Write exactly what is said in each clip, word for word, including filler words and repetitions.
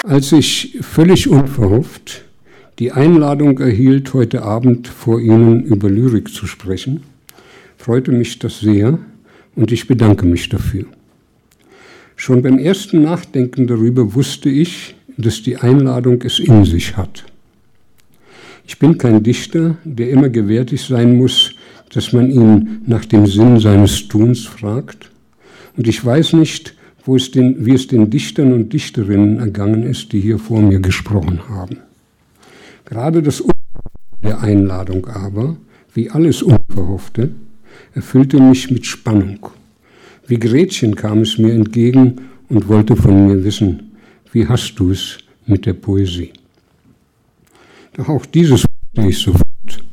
Als ich völlig unverhofft die Einladung erhielt, heute Abend vor Ihnen über Lyrik zu sprechen, freute mich das sehr und ich bedanke mich dafür. Schon beim ersten Nachdenken darüber wusste ich, dass die Einladung es in sich hat. Ich bin kein Dichter, der immer gewärtig sein muss, dass man ihn nach dem Sinn seines Tuns fragt. Und ich weiß nicht, wo es den, wie es den Dichtern und Dichterinnen ergangen ist, die hier vor mir gesprochen haben. Gerade das Unverhoffte der Einladung aber, wie alles Unverhoffte, erfüllte mich mit Spannung. Wie Gretchen kam es mir entgegen und wollte von mir wissen, wie hast du es mit der Poesie? Doch auch dieses wusste ich sofort.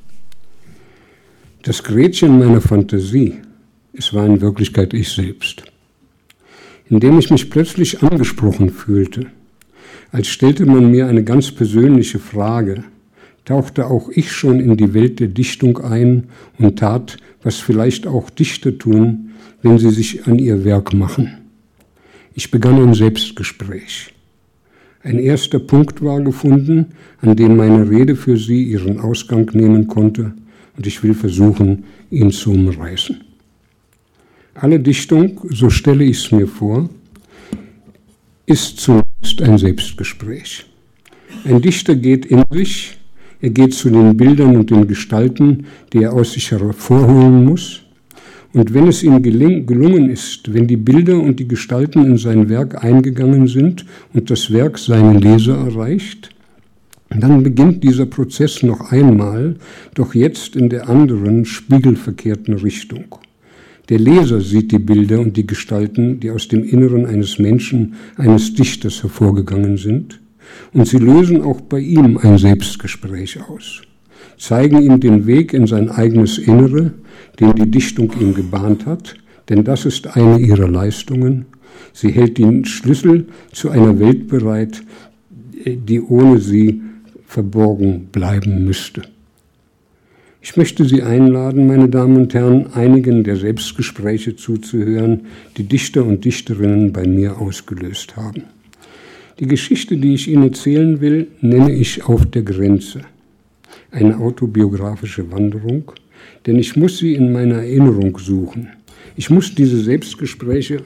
Das Gretchen meiner Fantasie, es war in Wirklichkeit ich selbst. Indem ich mich plötzlich angesprochen fühlte, als stellte man mir eine ganz persönliche Frage, tauchte auch ich schon in die Welt der Dichtung ein und tat, was vielleicht auch Dichter tun, wenn sie sich an ihr Werk machen. Ich begann ein Selbstgespräch. Ein erster Punkt war gefunden, an dem meine Rede für Sie ihren Ausgang nehmen konnte, und ich will versuchen, ihn zu umreißen. Alle Dichtung, so stelle ich es mir vor, ist zunächst ein Selbstgespräch. Ein Dichter geht in sich, er geht zu den Bildern und den Gestalten, die er aus sich hervorholen muss. Und wenn es ihm geling, gelungen ist, wenn die Bilder und die Gestalten in sein Werk eingegangen sind und das Werk seine Leser erreicht, dann beginnt dieser Prozess noch einmal, doch jetzt in der anderen, spiegelverkehrten Richtung. Der Leser sieht die Bilder und die Gestalten, die aus dem Inneren eines Menschen, eines Dichters hervorgegangen sind, und sie lösen auch bei ihm ein Selbstgespräch aus, zeigen ihm den Weg in sein eigenes Innere, den die Dichtung ihm gebahnt hat, denn das ist eine ihrer Leistungen. Sie hält den Schlüssel zu einer Welt bereit, die ohne sie verborgen bleiben müsste. Ich möchte Sie einladen, meine Damen und Herren, einigen der Selbstgespräche zuzuhören, die Dichter und Dichterinnen bei mir ausgelöst haben. Die Geschichte, die ich Ihnen erzählen will, nenne ich Auf der Grenze. Eine autobiografische Wanderung, denn ich muss sie in meiner Erinnerung suchen. Ich muss diese Selbstgespräche,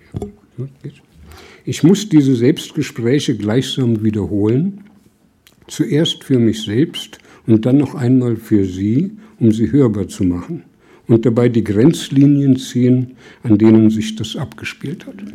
ich muss diese Selbstgespräche gleichsam wiederholen, zuerst für mich selbst und dann noch einmal für Sie, um sie hörbar zu machen und dabei die Grenzlinien ziehen, an denen sich das abgespielt hat.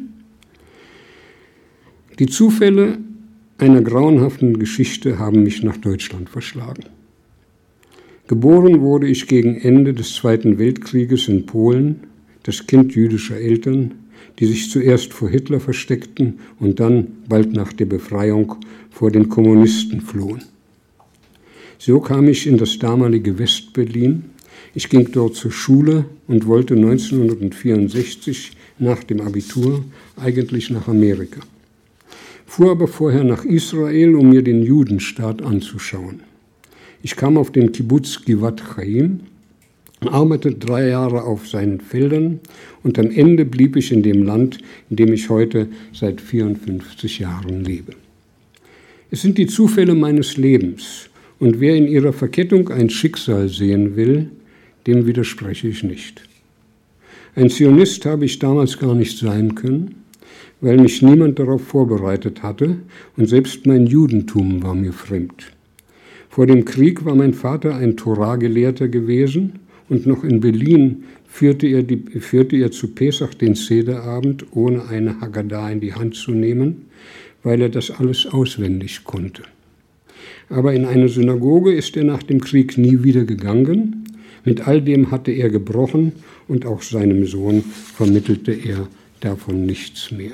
Die Zufälle einer grauenhaften Geschichte haben mich nach Deutschland verschlagen. Geboren wurde ich gegen Ende des Zweiten Weltkrieges in Polen, das Kind jüdischer Eltern, die sich zuerst vor Hitler versteckten und dann, bald nach der Befreiung, vor den Kommunisten flohen. So kam ich in das damalige Westberlin. Ich ging dort zur Schule und wollte neunzehnhundertvierundsechzig nach dem Abitur eigentlich nach Amerika. Fuhr aber vorher nach Israel, um mir den Judenstaat anzuschauen. Ich kam auf den Kibbuz Givat Chaim, arbeitete drei Jahre auf seinen Feldern und am Ende blieb ich in dem Land, in dem ich heute seit vierundfünfzig Jahren lebe. Es sind die Zufälle meines Lebens und wer in ihrer Verkettung ein Schicksal sehen will, dem widerspreche ich nicht. Ein Zionist habe ich damals gar nicht sein können, weil mich niemand darauf vorbereitet hatte und selbst mein Judentum war mir fremd. Vor dem Krieg war mein Vater ein Torah-Gelehrter gewesen und noch in Berlin führte er, die, führte er zu Pesach den Sederabend, ohne eine Haggadah in die Hand zu nehmen, weil er das alles auswendig konnte. Aber in eine Synagoge ist er nach dem Krieg nie wieder gegangen. Mit all dem hatte er gebrochen und auch seinem Sohn vermittelte er davon nichts mehr.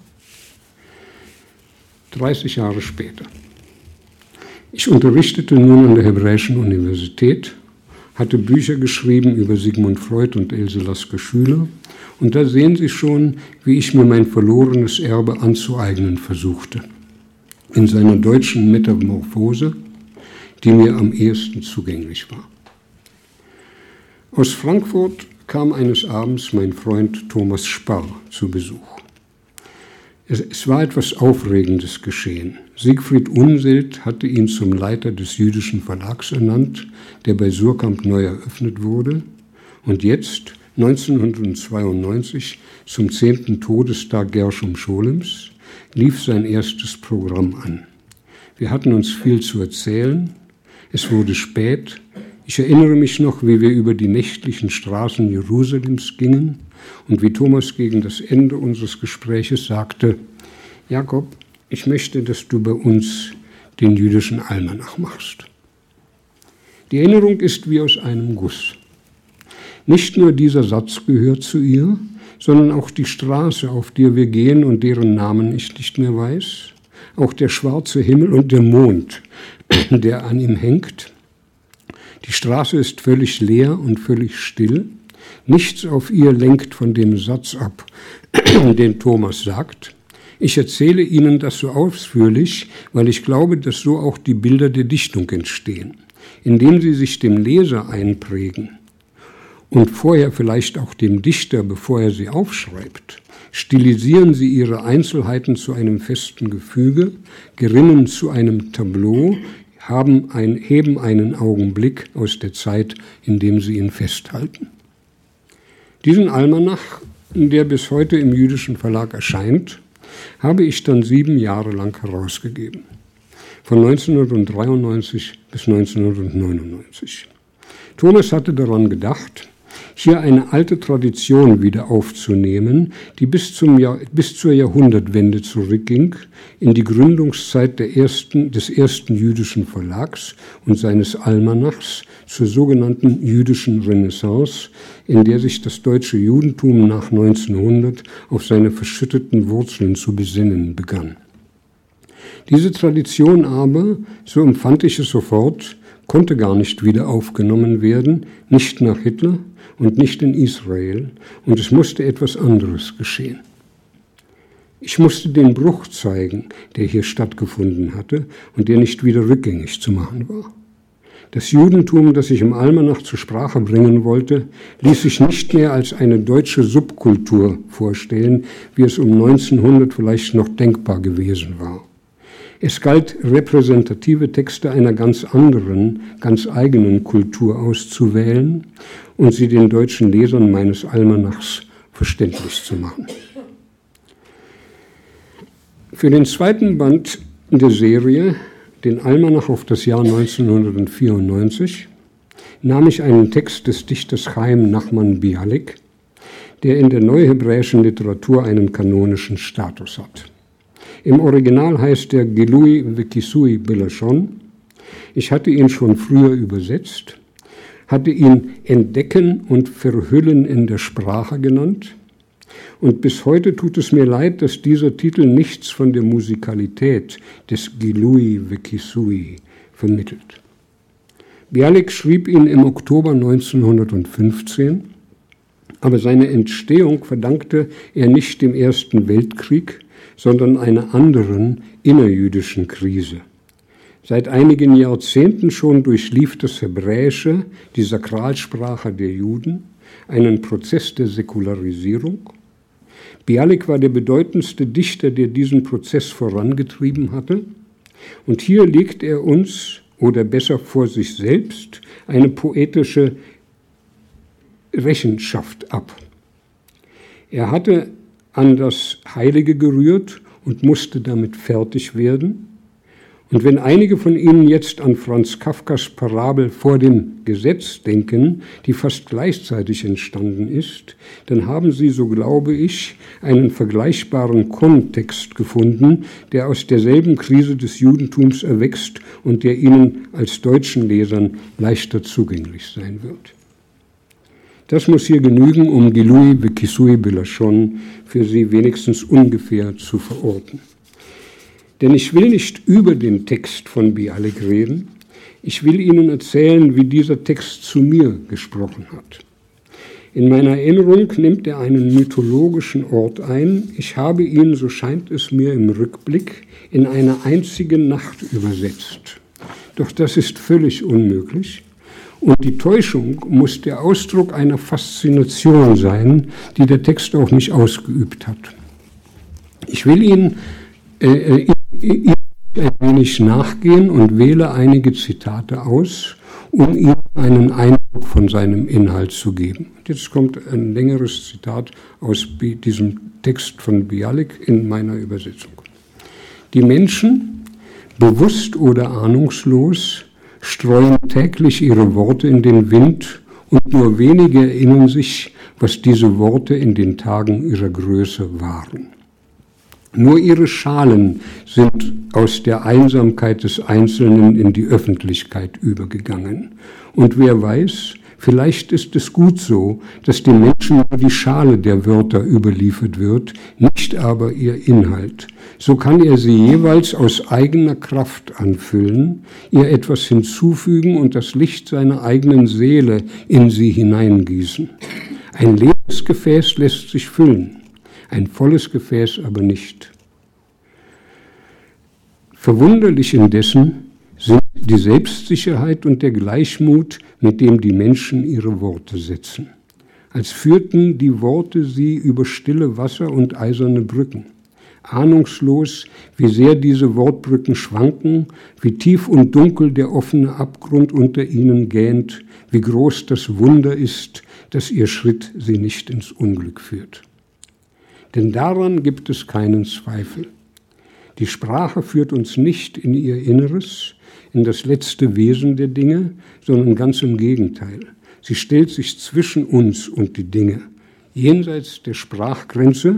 dreißig Jahre später. Ich unterrichtete nun an der Hebräischen Universität, hatte Bücher geschrieben über Sigmund Freud und Else Lasker-Schüler und da sehen Sie schon, wie ich mir mein verlorenes Erbe anzueignen versuchte. In seiner deutschen Metamorphose, die mir am ehesten zugänglich war. Aus Frankfurt kam eines Abends mein Freund Thomas Sparr zu Besuch. Es, es war etwas Aufregendes geschehen. Siegfried Unseld hatte ihn zum Leiter des jüdischen Verlags ernannt, der bei Suhrkamp neu eröffnet wurde. Und jetzt, neunzehnhundertzweiundneunzig, zum zehnten Todestag Gershom Scholems, lief sein erstes Programm an. Wir hatten uns viel zu erzählen. Es wurde spät. Ich erinnere mich noch, wie wir über die nächtlichen Straßen Jerusalems gingen und wie Thomas gegen das Ende unseres Gespräches sagte: Jakob, ich möchte, dass du bei uns den jüdischen Almanach machst. Die Erinnerung ist wie aus einem Guss. Nicht nur dieser Satz gehört zu ihr, sondern auch die Straße, auf der wir gehen und deren Namen ich nicht mehr weiß, auch der schwarze Himmel und der Mond, der an ihm hängt. Die Straße ist völlig leer und völlig still. Nichts auf ihr lenkt von dem Satz ab, den Thomas sagt. Ich erzähle Ihnen das so ausführlich, weil ich glaube, dass so auch die Bilder der Dichtung entstehen, indem sie sich dem Leser einprägen und vorher vielleicht auch dem Dichter, bevor er sie aufschreibt. Stilisieren sie ihre Einzelheiten zu einem festen Gefüge, gerinnen zu einem Tableau, haben ein, heben einen Augenblick aus der Zeit, in dem sie ihn festhalten. Diesen Almanach, der bis heute im jüdischen Verlag erscheint, habe ich dann sieben Jahre lang herausgegeben, von neunzehnhundertdreiundneunzig bis neunzehnhundertneunundneunzig. Thomas hatte daran gedacht, hier eine alte Tradition wieder aufzunehmen, die bis, zum Jahr, bis zur Jahrhundertwende zurückging, in die Gründungszeit der ersten, des ersten jüdischen Verlags und seines Almanachs zur sogenannten jüdischen Renaissance, in der sich das deutsche Judentum nach neunzehnhundert auf seine verschütteten Wurzeln zu besinnen begann. Diese Tradition aber, so empfand ich es sofort, konnte gar nicht wieder aufgenommen werden, nicht nach Hitler und nicht in Israel, und es musste etwas anderes geschehen. Ich musste den Bruch zeigen, der hier stattgefunden hatte und der nicht wieder rückgängig zu machen war. Das Judentum, das ich im Almanach zur Sprache bringen wollte, ließ sich nicht mehr als eine deutsche Subkultur vorstellen, wie es um neunzehnhundert vielleicht noch denkbar gewesen war. Es galt, repräsentative Texte einer ganz anderen, ganz eigenen Kultur auszuwählen und sie den deutschen Lesern meines Almanachs verständlich zu machen. Für den zweiten Band der Serie, den Almanach auf das Jahr neunzehnhundertvierundneunzig, nahm ich einen Text des Dichters Chaim Nachman Bialik, der in der neuhebräischen Literatur einen kanonischen Status hat. Im Original heißt er Gilui Vekisui Belashon. Ich hatte ihn schon früher übersetzt, hatte ihn Entdecken und Verhüllen in der Sprache genannt. Und bis heute tut es mir leid, dass dieser Titel nichts von der Musikalität des Gilui Vekisui vermittelt. Bialik schrieb ihn im Oktober neunzehnhundertfünfzehn, aber seine Entstehung verdankte er nicht dem Ersten Weltkrieg, sondern einer anderen innerjüdischen Krise. Seit einigen Jahrzehnten schon durchlief das Hebräische, die Sakralsprache der Juden, einen Prozess der Säkularisierung. Bialik war der bedeutendste Dichter, der diesen Prozess vorangetrieben hatte. Und hier legt er uns, oder besser vor sich selbst, eine poetische Rechenschaft ab. Er hatte an das Heilige gerührt und musste damit fertig werden. Und wenn einige von Ihnen jetzt an Franz Kafkas Parabel vor dem Gesetz denken, die fast gleichzeitig entstanden ist, dann haben Sie, so glaube ich, einen vergleichbaren Kontext gefunden, der aus derselben Krise des Judentums erwächst und der Ihnen als deutschen Lesern leichter zugänglich sein wird. Das muss hier genügen, um Gilui Vekisui Belashon für Sie wenigstens ungefähr zu verorten. Denn ich will nicht über den Text von Bialik reden, ich will Ihnen erzählen, wie dieser Text zu mir gesprochen hat. In meiner Erinnerung nimmt er einen mythologischen Ort ein. Ich habe ihn, so scheint es mir im Rückblick, in einer einzigen Nacht übersetzt. Doch das ist völlig unmöglich. Und die Täuschung muss der Ausdruck einer Faszination sein, die der Text auf mich ausgeübt hat. Ich will Ihnen äh, ein wenig nachgehen und wähle einige Zitate aus, um Ihnen einen Eindruck von seinem Inhalt zu geben. Jetzt kommt ein längeres Zitat aus diesem Text von Bialik in meiner Übersetzung. Die Menschen, bewusst oder ahnungslos, streuen täglich ihre Worte in den Wind und nur wenige erinnern sich, was diese Worte in den Tagen ihrer Größe waren. Nur ihre Schalen sind aus der Einsamkeit des Einzelnen in die Öffentlichkeit übergegangen. Und wer weiß, vielleicht ist es gut so, dass den Menschen nur die Schale der Wörter überliefert wird, nicht aber ihr Inhalt. So kann er sie jeweils aus eigener Kraft anfüllen, ihr etwas hinzufügen und das Licht seiner eigenen Seele in sie hineingießen. Ein leeres Gefäß lässt sich füllen, ein volles Gefäß aber nicht. Verwunderlich indessen sind die Selbstsicherheit und der Gleichmut, mit dem die Menschen ihre Worte setzen. Als führten die Worte sie über stille Wasser und eiserne Brücken. Ahnungslos, wie sehr diese Wortbrücken schwanken, wie tief und dunkel der offene Abgrund unter ihnen gähnt, wie groß das Wunder ist, dass ihr Schritt sie nicht ins Unglück führt. Denn daran gibt es keinen Zweifel. Die Sprache führt uns nicht in ihr Inneres, in das letzte Wesen der Dinge, sondern ganz im Gegenteil. Sie stellt sich zwischen uns und die Dinge. Jenseits der Sprachgrenze,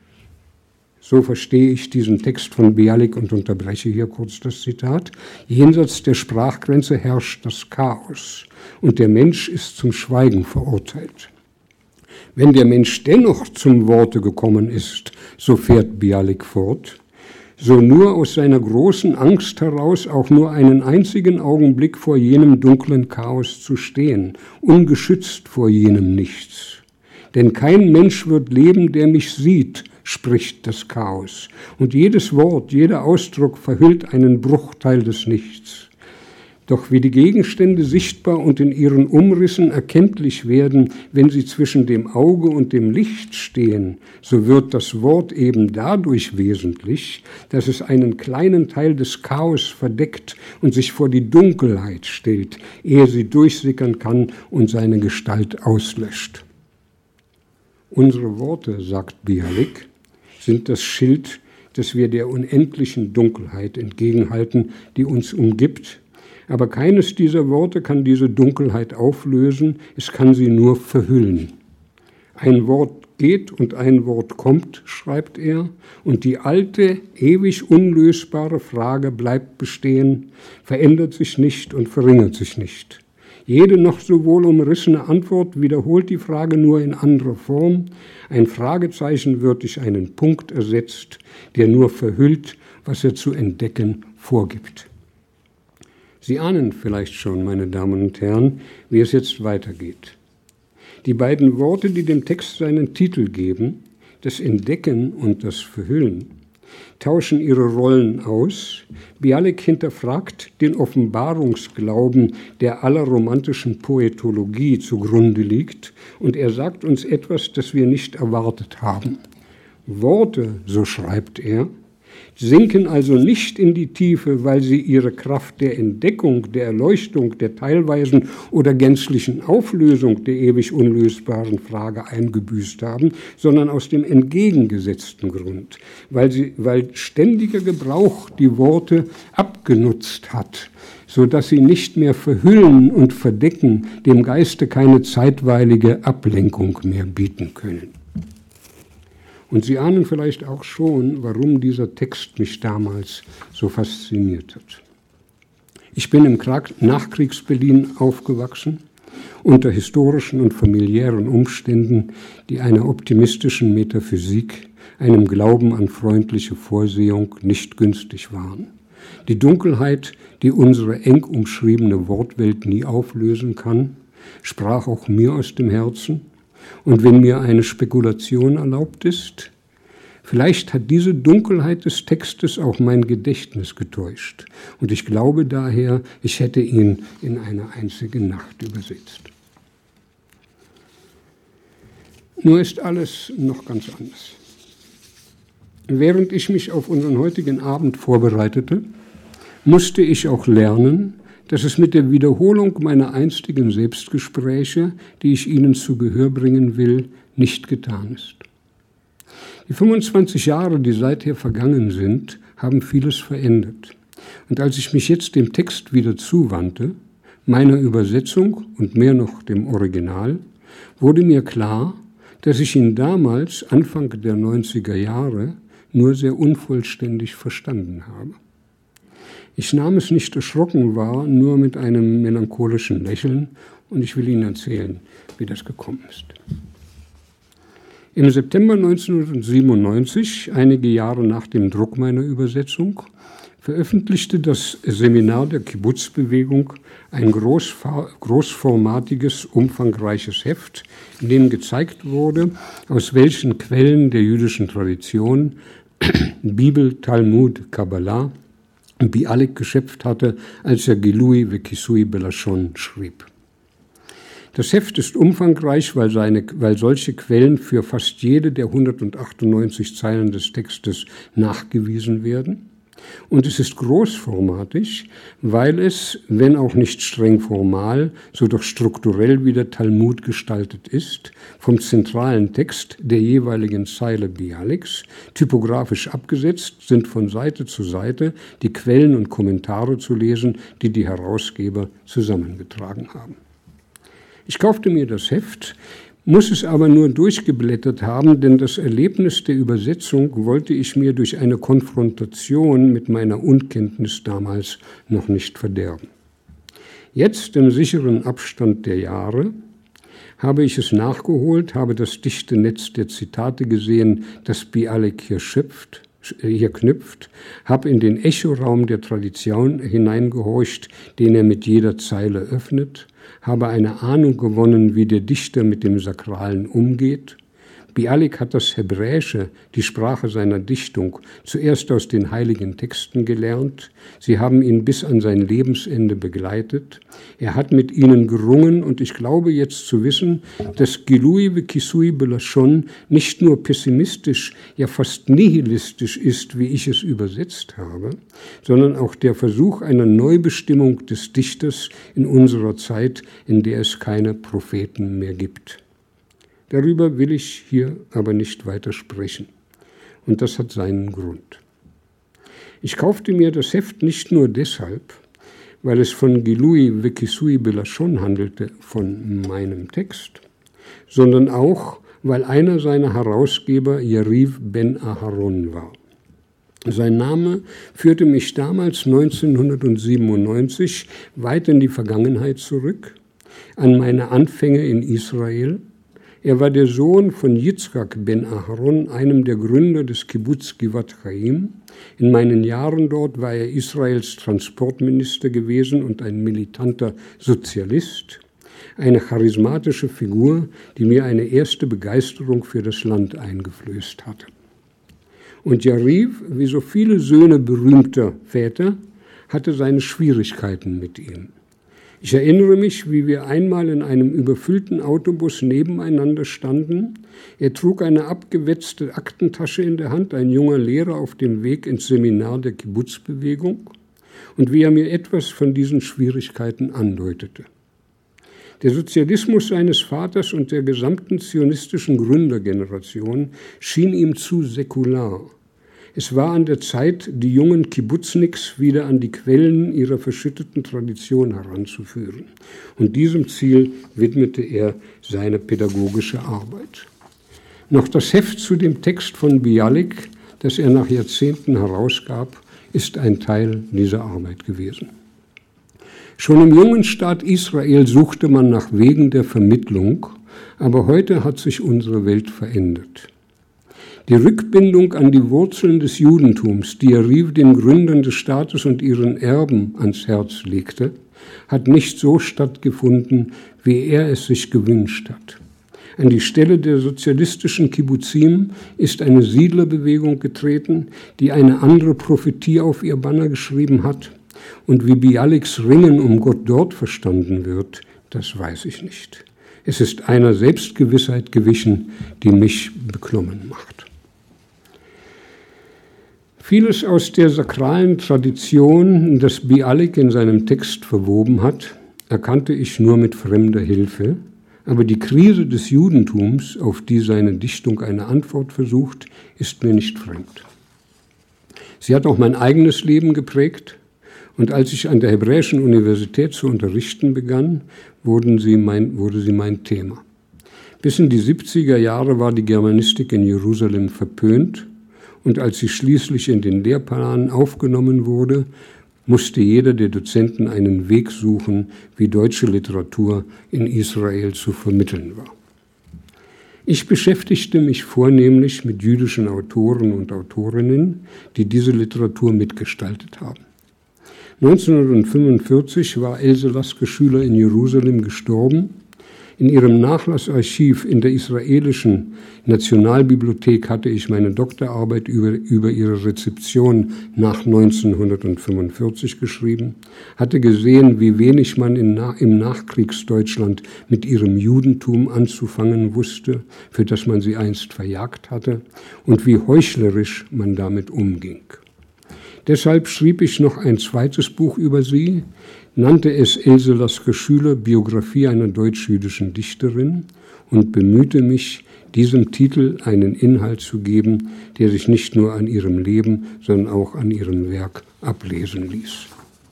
so verstehe ich diesen Text von Bialik und unterbreche hier kurz das Zitat, jenseits der Sprachgrenze herrscht das Chaos und der Mensch ist zum Schweigen verurteilt. Wenn der Mensch dennoch zum Worte gekommen ist, so fährt Bialik fort, so nur aus seiner großen Angst heraus auch nur einen einzigen Augenblick vor jenem dunklen Chaos zu stehen, ungeschützt vor jenem Nichts. Denn kein Mensch wird leben, der mich sieht, spricht das Chaos. Und jedes Wort, jeder Ausdruck verhüllt einen Bruchteil des Nichts. Doch wie die Gegenstände sichtbar und in ihren Umrissen erkenntlich werden, wenn sie zwischen dem Auge und dem Licht stehen, so wird das Wort eben dadurch wesentlich, dass es einen kleinen Teil des Chaos verdeckt und sich vor die Dunkelheit stellt, ehe sie durchsickern kann und seine Gestalt auslöscht. Unsere Worte, sagt Bialik, sind das Schild, das wir der unendlichen Dunkelheit entgegenhalten, die uns umgibt. Aber keines dieser Worte kann diese Dunkelheit auflösen, es kann sie nur verhüllen. Ein Wort geht und ein Wort kommt, schreibt er, und die alte, ewig unlösbare Frage bleibt bestehen, verändert sich nicht und verringert sich nicht. Jede noch so wohl umrissene Antwort wiederholt die Frage nur in anderer Form. Ein Fragezeichen wird durch einen Punkt ersetzt, der nur verhüllt, was er zu entdecken vorgibt. Sie ahnen vielleicht schon, meine Damen und Herren, wie es jetzt weitergeht. Die beiden Worte, die dem Text seinen Titel geben, das Entdecken und das Verhüllen, tauschen ihre Rollen aus. Bialik hinterfragt den Offenbarungsglauben, der aller romantischen Poetologie zugrunde liegt, und er sagt uns etwas, das wir nicht erwartet haben. Worte, so schreibt er, sinken also nicht in die Tiefe, weil sie ihre Kraft der Entdeckung, der Erleuchtung, der teilweisen oder gänzlichen Auflösung der ewig unlösbaren Frage eingebüßt haben, sondern aus dem entgegengesetzten Grund, weil, sie, weil ständiger Gebrauch die Worte abgenutzt hat, sodass sie nicht mehr verhüllen und verdecken, dem Geiste keine zeitweilige Ablenkung mehr bieten können. Und Sie ahnen vielleicht auch schon, warum dieser Text mich damals so fasziniert hat. Ich bin im Nachkriegs-Berlin aufgewachsen, unter historischen und familiären Umständen, die einer optimistischen Metaphysik, einem Glauben an freundliche Vorsehung nicht günstig waren. Die Dunkelheit, die unsere eng umschriebene Wortwelt nie auflösen kann, sprach auch mir aus dem Herzen. Und wenn mir eine Spekulation erlaubt ist, vielleicht hat diese Dunkelheit des Textes auch mein Gedächtnis getäuscht. Und ich glaube daher, ich hätte ihn in eine einzige Nacht übersetzt. Nur ist alles noch ganz anders. während ich mich auf unseren heutigen Abend vorbereitete, musste ich auch lernen, dass es mit der Wiederholung meiner einstigen Selbstgespräche, die ich Ihnen zu Gehör bringen will, nicht getan ist. Die fünfundzwanzig Jahre, die seither vergangen sind, haben vieles verändert. Und als ich mich jetzt dem Text wieder zuwandte, meiner Übersetzung und mehr noch dem Original, wurde mir klar, dass ich ihn damals, Anfang der neunziger Jahre, nur sehr unvollständig verstanden habe. Ich nahm es nicht erschrocken wahr, nur mit einem melancholischen Lächeln, und ich will Ihnen erzählen, wie das gekommen ist. Im September neunzehnhundertsiebenundneunzig, einige Jahre nach dem Druck meiner Übersetzung, veröffentlichte das Seminar der Kibbutz-Bewegung ein großformatiges, umfangreiches Heft, in dem gezeigt wurde, aus welchen Quellen der jüdischen Tradition Bibel, Talmud, Kabbalah Bialik geschöpft hatte, als er Gilui Vekisui Belashon schrieb. Das Heft ist umfangreich, weil, seine, weil solche Quellen für fast jede der hundertachtundneunzig Zeilen des Textes nachgewiesen werden. Und es ist großformatig, weil es, wenn auch nicht streng formal, so doch strukturell wie der Talmud gestaltet ist, vom zentralen Text der jeweiligen Zeile Bialiks, typografisch abgesetzt, sind von Seite zu Seite die Quellen und Kommentare zu lesen, die die Herausgeber zusammengetragen haben. Ich kaufte mir das Heft, muss es aber nur durchgeblättert haben, denn das Erlebnis der Übersetzung wollte ich mir durch eine Konfrontation mit meiner Unkenntnis damals noch nicht verderben. Jetzt, im sicheren Abstand der Jahre, habe ich es nachgeholt, habe das dichte Netz der Zitate gesehen, das Bialik hier schöpft, hier knüpft, habe in den Echoraum der Tradition hineingehorcht, den er mit jeder Zeile öffnet, habe eine Ahnung gewonnen, wie der Dichter mit dem Sakralen umgeht. Bialik hat das Hebräische, die Sprache seiner Dichtung, zuerst aus den heiligen Texten gelernt. Sie haben ihn bis an sein Lebensende begleitet. Er hat mit ihnen gerungen und ich glaube jetzt zu wissen, dass Gilui Vekisui Belashon nicht nur pessimistisch, ja fast nihilistisch ist, wie ich es übersetzt habe, sondern auch der Versuch einer Neubestimmung des Dichters in unserer Zeit, in der es keine Propheten mehr gibt. Darüber will ich hier aber nicht weiter sprechen. Und das hat seinen Grund. Ich kaufte mir das Heft nicht nur deshalb, weil es von Gilui Vekisui Belashon handelte, von meinem Text, sondern auch, weil einer seiner Herausgeber Yariv Ben Aharon war. Sein Name führte mich damals neunzehnhundertsiebenundneunzig weit in die Vergangenheit zurück, an meine Anfänge in Israel. Er war der Sohn von Yitzchak Ben Aharon, einem der Gründer des Kibbutz Givat Chaim. In meinen Jahren dort war er Israels Transportminister gewesen und ein militanter Sozialist, eine charismatische Figur, die mir eine erste Begeisterung für das Land eingeflößt hatte. Und Yariv, wie so viele Söhne berühmter Väter, hatte seine Schwierigkeiten mit ihm. Ich erinnere mich, wie wir einmal in einem überfüllten Autobus nebeneinander standen. Er trug eine abgewetzte Aktentasche in der Hand, ein junger Lehrer auf dem Weg ins Seminar der Kibbutz-Bewegung, und wie er mir etwas von diesen Schwierigkeiten andeutete. Der Sozialismus seines Vaters und der gesamten zionistischen Gründergeneration schien ihm zu säkular. Es war an der Zeit, die jungen Kibbutzniks wieder an die Quellen ihrer verschütteten Tradition heranzuführen. Und diesem Ziel widmete er seine pädagogische Arbeit. Noch das Heft zu dem Text von Bialik, das er nach Jahrzehnten herausgab, ist ein Teil dieser Arbeit gewesen. Schon im jungen Staat Israel suchte man nach Wegen der Vermittlung, aber heute hat sich unsere Welt verändert. Die Rückbindung an die Wurzeln des Judentums, die Yariv den Gründern des Staates und ihren Erben ans Herz legte, hat nicht so stattgefunden, wie er es sich gewünscht hat. An die Stelle der sozialistischen Kibbutzim ist eine Siedlerbewegung getreten, die eine andere Prophetie auf ihr Banner geschrieben hat. Und wie Bialiks Ringen um Gott dort verstanden wird, das weiß ich nicht. Es ist einer Selbstgewissheit gewichen, die mich beklommen macht. Vieles aus der sakralen Tradition, das Bialik in seinem Text verwoben hat, erkannte ich nur mit fremder Hilfe, aber die Krise des Judentums, auf die seine Dichtung eine Antwort versucht, ist mir nicht fremd. Sie hat auch mein eigenes Leben geprägt, und als ich an der Hebräischen Universität zu unterrichten begann, wurden sie mein, wurde sie mein Thema. Bis in die siebziger Jahre war die Germanistik in Jerusalem verpönt, und als sie schließlich in den Lehrplan aufgenommen wurde, musste jeder der Dozenten einen Weg suchen, wie deutsche Literatur in Israel zu vermitteln war. Ich beschäftigte mich vornehmlich mit jüdischen Autoren und Autorinnen, die diese Literatur mitgestaltet haben. neunzehnhundertfünfundvierzig war Else Lasker Schüler in Jerusalem gestorben. In ihrem Nachlassarchiv in der israelischen Nationalbibliothek hatte ich meine Doktorarbeit über, über ihre Rezeption nach neunzehnhundertfünfundvierzig geschrieben, hatte gesehen, wie wenig man in, im Nachkriegsdeutschland mit ihrem Judentum anzufangen wusste, für das man sie einst verjagt hatte, und wie heuchlerisch man damit umging. Deshalb schrieb ich noch ein zweites Buch über sie, nannte es Else Lasker Schüler, Biografie einer deutsch-jüdischen Dichterin, und bemühte mich, diesem Titel einen Inhalt zu geben, der sich nicht nur an ihrem Leben, sondern auch an ihrem Werk ablesen ließ.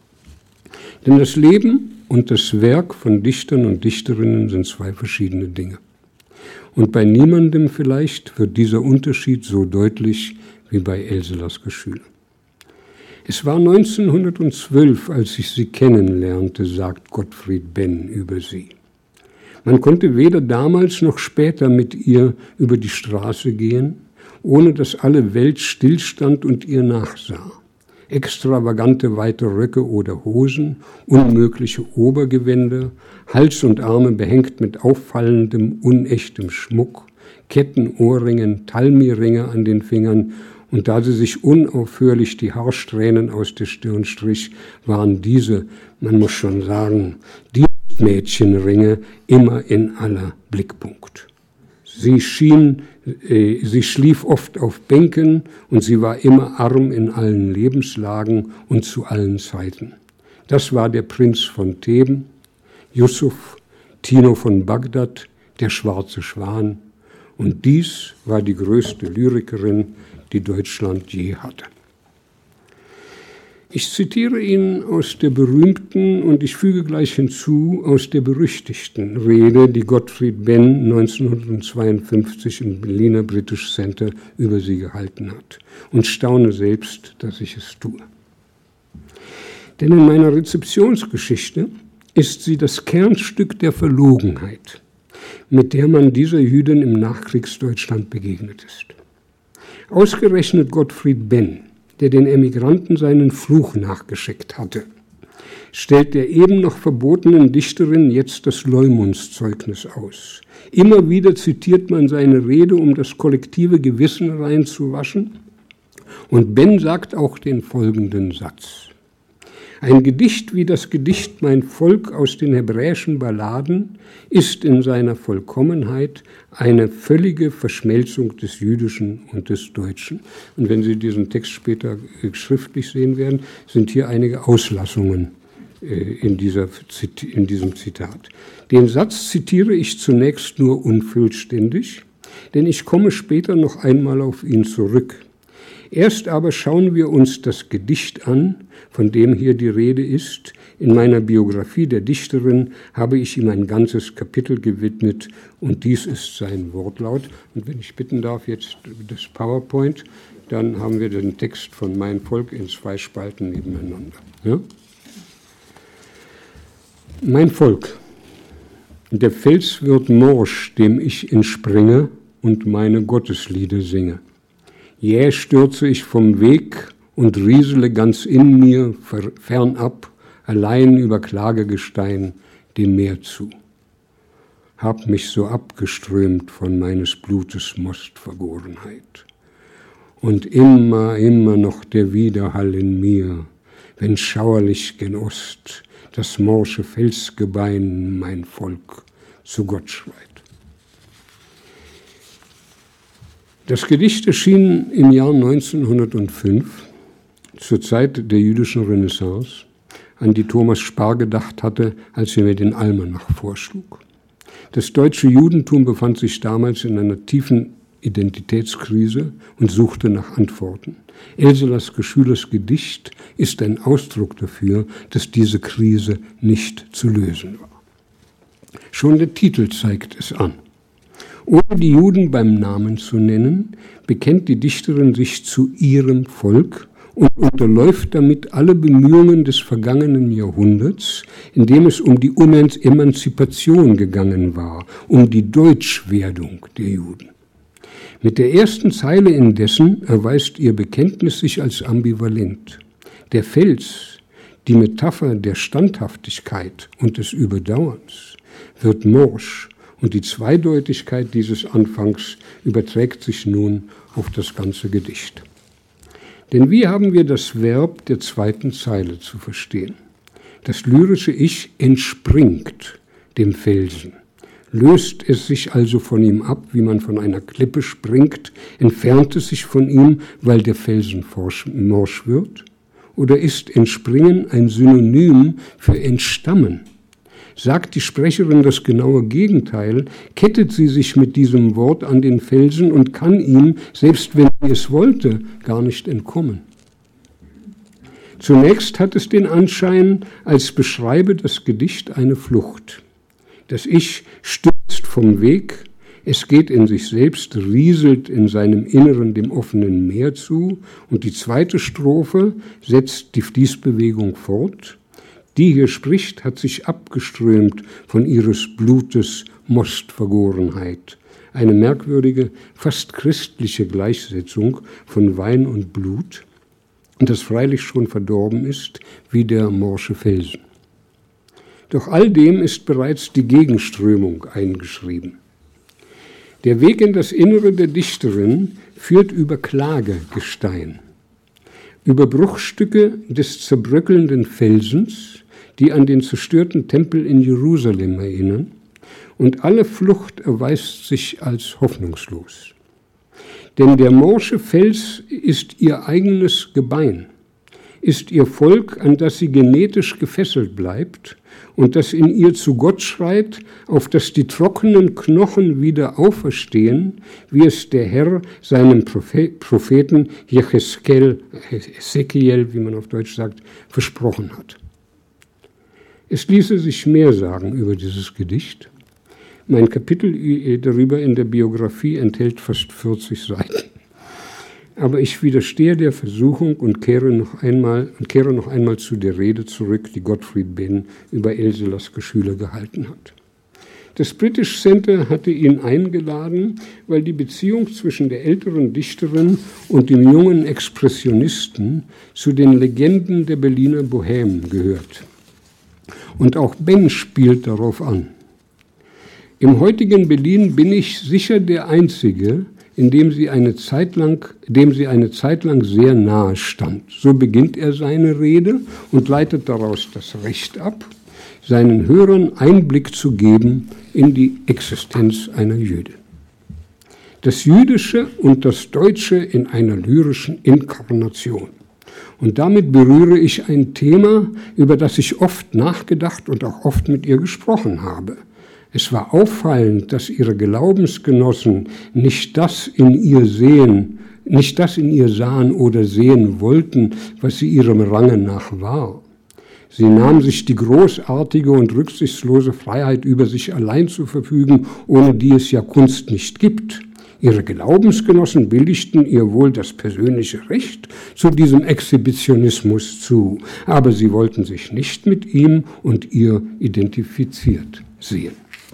Denn das Leben und das Werk von Dichtern und Dichterinnen sind zwei verschiedene Dinge. Und bei niemandem vielleicht wird dieser Unterschied so deutlich wie bei Else Lasker Schüler. Es war neunzehnhundertzwölf, als ich sie kennenlernte, sagt Gottfried Benn über sie. Man konnte weder damals noch später mit ihr über die Straße gehen, ohne dass alle Welt stillstand und ihr nachsah. Extravagante weite Röcke oder Hosen, unmögliche Obergewänder, Hals und Arme behängt mit auffallendem, unechtem Schmuck, Ketten, Ohrringen, Talmi-Ringe an den Fingern. Und da sie sich unaufhörlich die Haarsträhnen aus der Stirn strich, waren diese, man muss schon sagen, die Mädchenringe immer in aller Blickpunkt. Sie schien, äh, sie schlief oft auf Bänken und sie war immer arm in allen Lebenslagen und zu allen Zeiten. Das war der Prinz von Theben, Yusuf, Tino von Bagdad, der schwarze Schwan. Und dies war die größte Lyrikerin, die Deutschland je hatte. Ich zitiere Ihnen aus der berühmten und ich füge gleich hinzu, aus der berüchtigten Rede, die Gottfried Benn neunzehnhundertzweiundfünfzig im Berliner British Center über sie gehalten hat und staune selbst, dass ich es tue. Denn in meiner Rezeptionsgeschichte ist sie das Kernstück der Verlogenheit, mit der man dieser Jüdin im Nachkriegsdeutschland begegnet ist. Ausgerechnet Gottfried Benn, der den Emigranten seinen Fluch nachgeschickt hatte, stellt der eben noch verbotenen Dichterin jetzt das Leumundszeugnis aus. Immer wieder zitiert man seine Rede, um das kollektive Gewissen reinzuwaschen. Und Benn sagt auch den folgenden Satz. Ein Gedicht wie das Gedicht Mein Volk aus den hebräischen Balladen ist in seiner Vollkommenheit eine völlige Verschmelzung des Jüdischen und des Deutschen. Und wenn Sie diesen Text später schriftlich sehen werden, sind hier einige Auslassungen in, dieser, in diesem Zitat. Den Satz zitiere ich zunächst nur unvollständig, denn ich komme später noch einmal auf ihn zurück. Erst aber schauen wir uns das Gedicht an, von dem hier die Rede ist. In meiner Biografie der Dichterin habe ich ihm ein ganzes Kapitel gewidmet und dies ist sein Wortlaut. Und wenn ich bitten darf, jetzt das PowerPoint, dann haben wir den Text von Mein Volk in zwei Spalten nebeneinander. Ja? Mein Volk, der Fels wird morsch, dem ich entspringe und meine Gotteslieder singe. Jäh stürze ich vom Weg und riesele ganz in mir fernab, allein über Klagegestein dem Meer zu. Hab mich so abgeströmt von meines Blutes Mostvergorenheit. Und immer, immer noch der Widerhall in mir, wenn schauerlich gen Ost das morsche Felsgebein mein Volk zu Gott schreit. Das Gedicht erschien im Jahr neunzehnhundertfünf zur Zeit der jüdischen Renaissance, an die Thomas Spar gedacht hatte, als er mir den Almanach vorschlug. Das deutsche Judentum befand sich damals in einer tiefen Identitätskrise und suchte nach Antworten. Else Lasker Schülers Gedicht ist ein Ausdruck dafür, dass diese Krise nicht zu lösen war. Schon der Titel zeigt es an. Ohne die Juden beim Namen zu nennen, bekennt die Dichterin sich zu ihrem Volk und unterläuft damit alle Bemühungen des vergangenen Jahrhunderts, in dem es um die Emanzipation gegangen war, um die Deutschwerdung der Juden. Mit der ersten Zeile indessen erweist ihr Bekenntnis sich als ambivalent. Der Fels, die Metapher der Standhaftigkeit und des Überdauerns, wird morsch, und die Zweideutigkeit dieses Anfangs überträgt sich nun auf das ganze Gedicht. Denn wie haben wir das Verb der zweiten Zeile zu verstehen? Das lyrische Ich entspringt dem Felsen. Löst es sich also von ihm ab, wie man von einer Klippe springt, entfernt es sich von ihm, weil der Felsen morsch wird? Oder ist Entspringen ein Synonym für Entstammen? Sagt die Sprecherin das genaue Gegenteil, kettet sie sich mit diesem Wort an den Felsen und kann ihm, selbst wenn sie es wollte, gar nicht entkommen. Zunächst hat es den Anschein, als beschreibe das Gedicht eine Flucht. Das Ich stürzt vom Weg, es geht in sich selbst, rieselt in seinem Inneren dem offenen Meer zu, und die zweite Strophe setzt die Fließbewegung fort. Die hier spricht, hat sich abgeströmt von ihres Blutes Mostvergorenheit. Eine merkwürdige, fast christliche Gleichsetzung von Wein und Blut, das freilich schon verdorben ist, wie der morsche Felsen. Doch all dem ist bereits die Gegenströmung eingeschrieben. Der Weg in das Innere der Dichterin führt über Klagegestein, über Bruchstücke des zerbröckelnden Felsens, die an den zerstörten Tempel in Jerusalem erinnern, und alle Flucht erweist sich als hoffnungslos. Denn der morsche Fels ist ihr eigenes Gebein, ist ihr Volk, an das sie genetisch gefesselt bleibt und das in ihr zu Gott schreit, auf dass die trockenen Knochen wieder auferstehen, wie es der Herr seinem Propheten Jecheskel, Ezekiel, wie man auf Deutsch sagt, versprochen hat. Es ließe sich mehr sagen über dieses Gedicht. Mein Kapitel darüber in der Biografie enthält fast vierzig Seiten. Aber ich widerstehe der Versuchung und kehre noch einmal, und kehre noch einmal zu der Rede zurück, die Gottfried Benn über Else Lasker Schüler gehalten hat. Das British Center hatte ihn eingeladen, weil die Beziehung zwischen der älteren Dichterin und dem jungen Expressionisten zu den Legenden der Berliner Bohème gehört. Und auch Benn spielt darauf an. Im heutigen Berlin bin ich sicher der Einzige, in dem sie eine Zeit lang, dem sie eine Zeit lang sehr nahe stand. So beginnt er seine Rede und leitet daraus das Recht ab, seinen Hörern Einblick zu geben in die Existenz einer Jüdin. Das Jüdische und das Deutsche in einer lyrischen Inkarnation. Und damit berühre ich ein Thema, über das ich oft nachgedacht und auch oft mit ihr gesprochen habe. Es war auffallend, dass ihre Glaubensgenossen nicht das in ihr sehen, nicht das in ihr sahen oder sehen wollten, was sie ihrem Range nach war. Sie nahm sich die großartige und rücksichtslose Freiheit, über sich allein zu verfügen, ohne die es ja Kunst nicht gibt. Ihre Glaubensgenossen billigten ihr wohl das persönliche Recht zu diesem Exhibitionismus zu, aber sie wollten sich nicht mit ihm und ihr identifiziert sehen.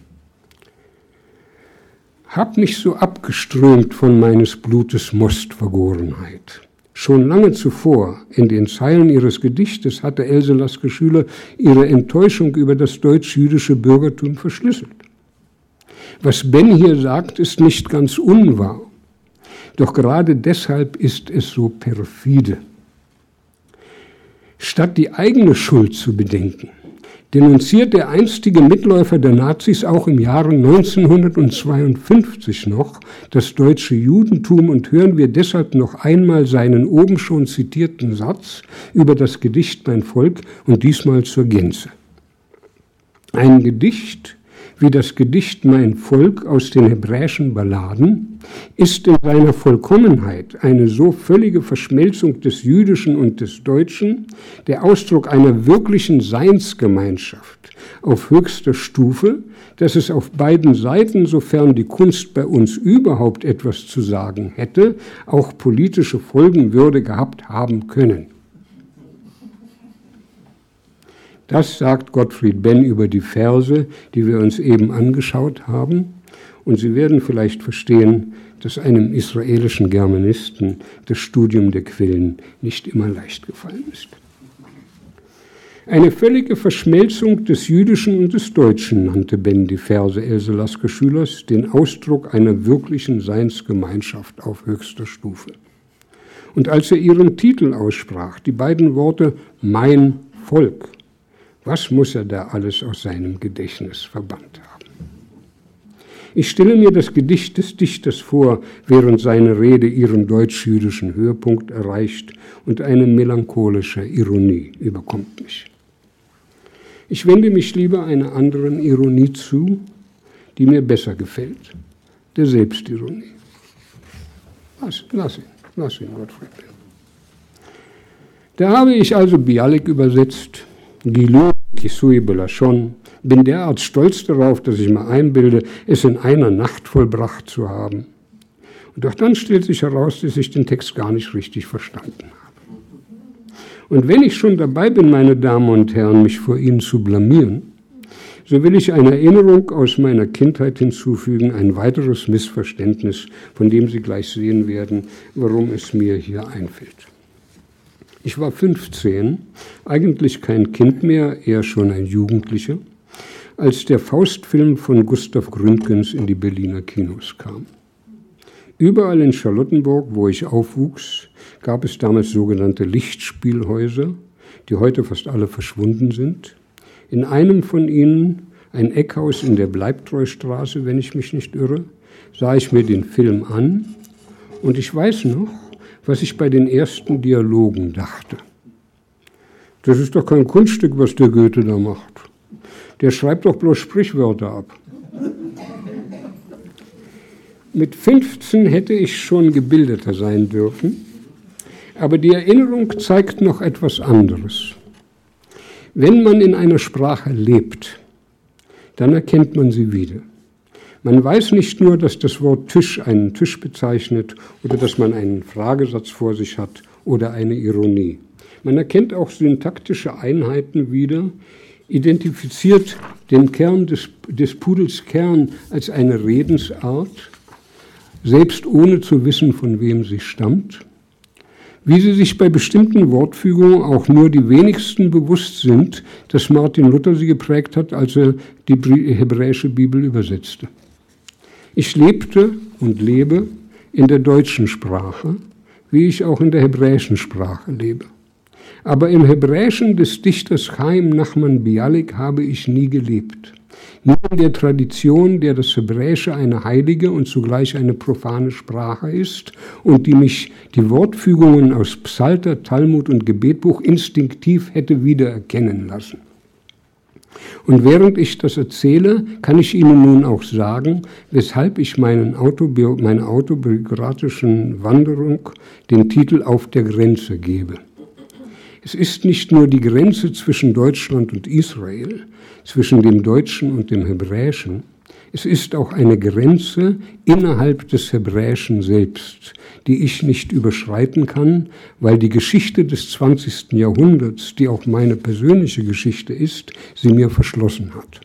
Hab mich so abgeströmt von meines Blutes Mostvergorenheit. Schon lange zuvor, in den Zeilen ihres Gedichtes, hatte Else Lasker Schüler ihre Enttäuschung über das deutsch-jüdische Bürgertum verschlüsselt. Was Benn hier sagt, ist nicht ganz unwahr. Doch gerade deshalb ist es so perfide. Statt die eigene Schuld zu bedenken, denunziert der einstige Mitläufer der Nazis auch im Jahre neunzehnhundertzweiundfünfzig noch das deutsche Judentum und hören wir deshalb noch einmal seinen oben schon zitierten Satz über das Gedicht Mein Volk und diesmal zur Gänze. Ein Gedicht wie das Gedicht Mein Volk aus den hebräischen Balladen ist in seiner Vollkommenheit eine so völlige Verschmelzung des Jüdischen und des Deutschen, der Ausdruck einer wirklichen Seinsgemeinschaft auf höchster Stufe, dass es auf beiden Seiten, sofern die Kunst bei uns überhaupt etwas zu sagen hätte, auch politische Folgen würde gehabt haben können. Das sagt Gottfried Benn über die Verse, die wir uns eben angeschaut haben. Und Sie werden vielleicht verstehen, dass einem israelischen Germanisten das Studium der Quellen nicht immer leicht gefallen ist. Eine völlige Verschmelzung des Jüdischen und des Deutschen nannte Benn die Verse Else Lasker-Schülers, den Ausdruck einer wirklichen Seinsgemeinschaft auf höchster Stufe. Und als er ihren Titel aussprach, die beiden Worte Mein Volk, was muss er da alles aus seinem Gedächtnis verbannt haben? Ich stelle mir das Gedicht des Dichters vor, während seine Rede ihren deutsch-jüdischen Höhepunkt erreicht und eine melancholische Ironie überkommt mich. Ich wende mich lieber einer anderen Ironie zu, die mir besser gefällt, der Selbstironie. Lass, lass ihn, lass ihn, Gottfried. Da habe ich also Bialik übersetzt, Gilou, Kisui, Belachon, bin derart stolz darauf, dass ich mir einbilde, es in einer Nacht vollbracht zu haben. Und doch dann stellt sich heraus, dass ich den Text gar nicht richtig verstanden habe. Und wenn ich schon dabei bin, meine Damen und Herren, mich vor Ihnen zu blamieren, so will ich eine Erinnerung aus meiner Kindheit hinzufügen, ein weiteres Missverständnis, von dem Sie gleich sehen werden, warum es mir hier einfällt. Ich war fünfzehn, eigentlich kein Kind mehr, eher schon ein Jugendlicher, als der Faustfilm von Gustav Gründgens in die Berliner Kinos kam. Überall in Charlottenburg, wo ich aufwuchs, gab es damals sogenannte Lichtspielhäuser, die heute fast alle verschwunden sind. In einem von ihnen, ein Eckhaus in der Bleibtreustraße, wenn ich mich nicht irre, sah ich mir den Film an und ich weiß noch, was ich bei den ersten Dialogen dachte. Das ist doch kein Kunststück, was der Goethe da macht. Der schreibt doch bloß Sprichwörter ab. Mit fünfzehn hätte ich schon gebildeter sein dürfen, aber die Erinnerung zeigt noch etwas anderes. Wenn man in einer Sprache lebt, dann erkennt man sie wieder. Man weiß nicht nur, dass das Wort Tisch einen Tisch bezeichnet oder dass man einen Fragesatz vor sich hat oder eine Ironie. Man erkennt auch syntaktische Einheiten wieder, identifiziert den Kern des, des Pudels Kern als eine Redensart, selbst ohne zu wissen, von wem sie stammt. Wie sie sich bei bestimmten Wortfügungen auch nur die wenigsten bewusst sind, dass Martin Luther sie geprägt hat, als er die hebräische Bibel übersetzte. Ich lebte und lebe in der deutschen Sprache, wie ich auch in der hebräischen Sprache lebe. Aber im Hebräischen des Dichters Chaim Nachman Bialik habe ich nie gelebt. Nur in der Tradition, der das Hebräische eine heilige und zugleich eine profane Sprache ist und die mich die Wortfügungen aus Psalter, Talmud und Gebetbuch instinktiv hätte wiedererkennen lassen. Und während ich das erzähle, kann ich Ihnen nun auch sagen, weshalb ich meinen Autobi- meiner autobiografischen Wanderung den Titel Auf der Grenze gebe. Es ist nicht nur die Grenze zwischen Deutschland und Israel, zwischen dem Deutschen und dem Hebräischen, es ist auch eine Grenze innerhalb des Hebräischen selbst, die ich nicht überschreiten kann, weil die Geschichte des zwanzigsten Jahrhunderts, die auch meine persönliche Geschichte ist, sie mir verschlossen hat.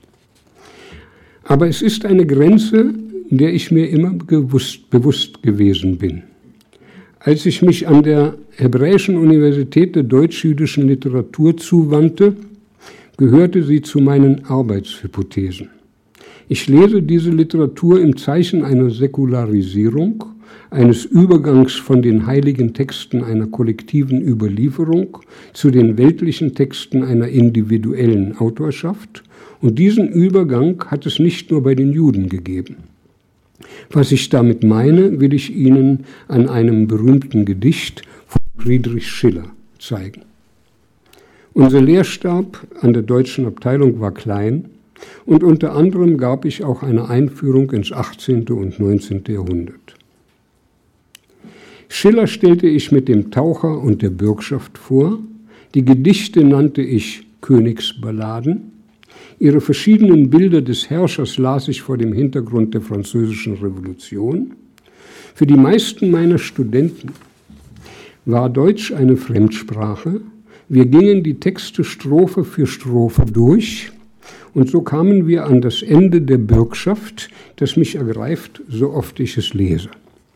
Aber es ist eine Grenze, in der ich mir immer gewusst, bewusst gewesen bin. Als ich mich an der Hebräischen Universität der deutsch-jüdischen Literatur zuwandte, gehörte sie zu meinen Arbeitshypothesen. Ich lese diese Literatur im Zeichen einer Säkularisierung eines Übergangs von den heiligen Texten einer kollektiven Überlieferung zu den weltlichen Texten einer individuellen Autorschaft. Und diesen Übergang hat es nicht nur bei den Juden gegeben. Was ich damit meine, will ich Ihnen an einem berühmten Gedicht von Friedrich Schiller zeigen. Unser Lehrstab an der deutschen Abteilung war klein und unter anderem gab ich auch eine Einführung ins achtzehnten und neunzehnten Jahrhundert. Schiller stellte ich mit dem Taucher und der Bürgschaft vor, die Gedichte nannte ich Königsballaden, ihre verschiedenen Bilder des Herrschers las ich vor dem Hintergrund der Französischen Revolution. Für die meisten meiner Studenten war Deutsch eine Fremdsprache. Wir gingen die Texte Strophe für Strophe durch und so kamen wir an das Ende der Bürgschaft, das mich ergreift, so oft ich es lese.